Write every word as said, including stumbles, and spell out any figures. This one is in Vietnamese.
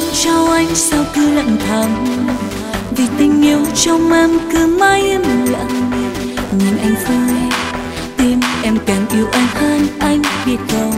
trao anh sao cứ lặng thầm, vì tình yêu trong em cứ mãi im lặng. Nhìn anh vui tim em càng yêu anh hơn, anh biết không?